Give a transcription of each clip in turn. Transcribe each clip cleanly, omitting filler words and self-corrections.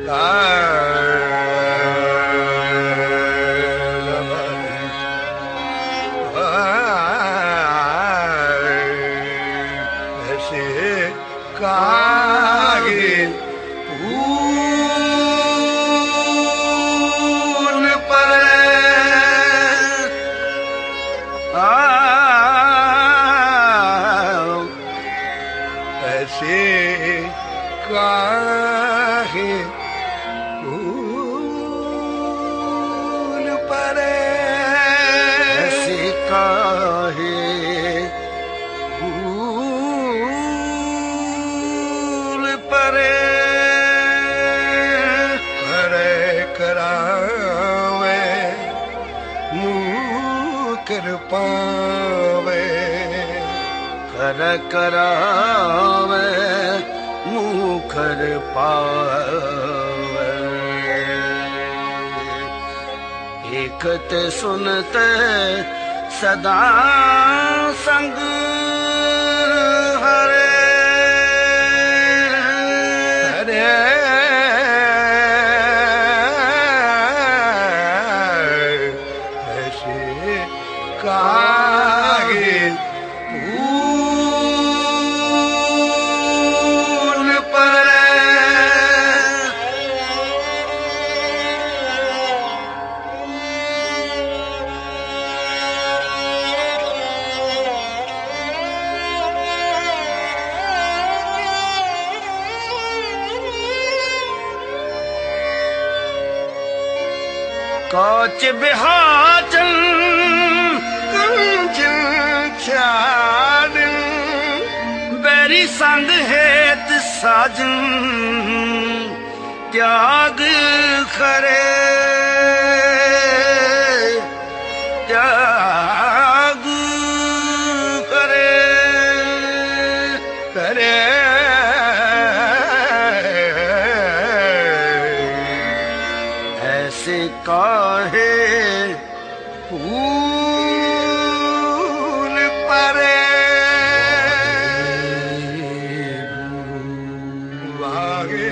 करावे मुखर पावे एकत सुनत सदा संग हरे हरे ऐसे कागे काच बिहाचन कंचन छाड़न बैरी संग हेत साजन त्याग करे त्याग करे करे ऐसे काहे फूल परे वागे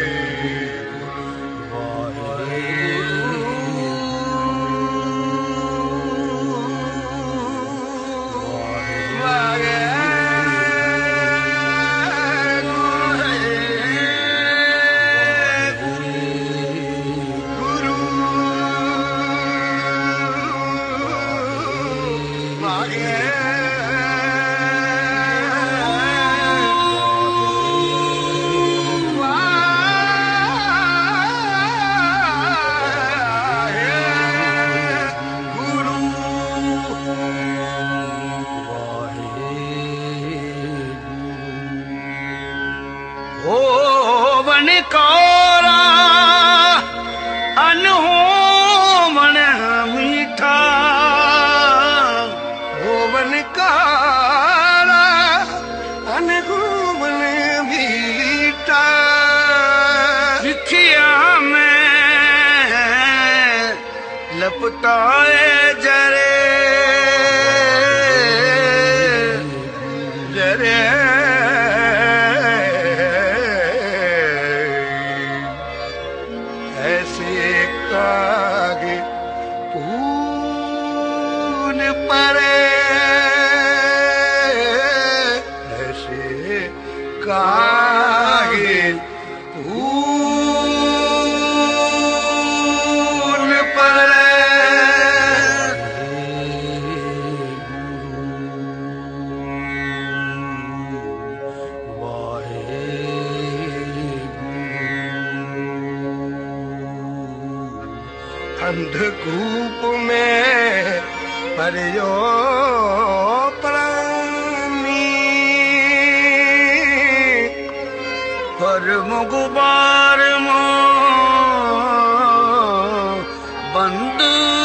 कारा अनहोमन मीठा होवन कारा अनहोमन मीठा लिखिया में लपटाए जरे जरे कागे फूल परे ऐसे कागे फूल परे अंधकूप में परियो प्राणी पर मुगुबार मो बंद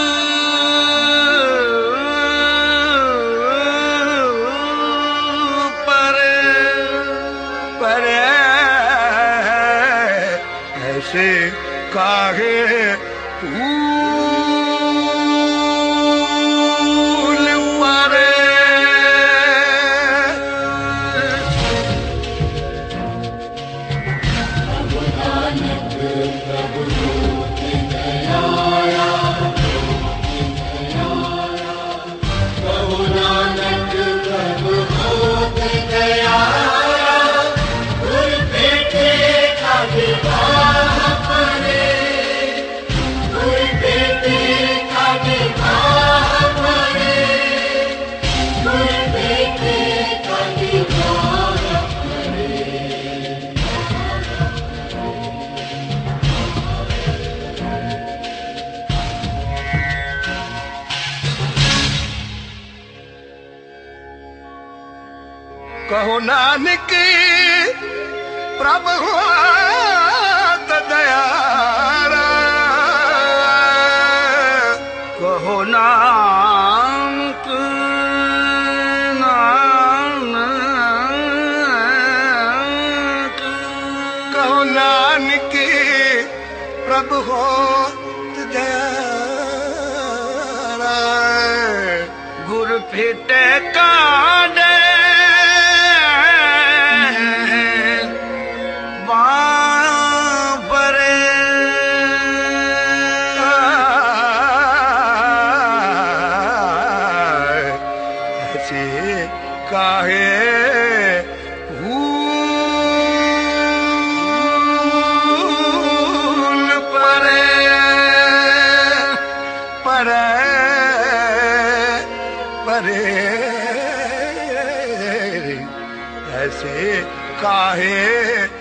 पर ऐसे काहे फूल परे नानक कहो नानक प्रभु होत दयारा, कहो नानक नानक, कहो नानक प्रभु होत दयारा। गुर फिटे कांडे काहे भूल परे परे परे, ऐसे काहे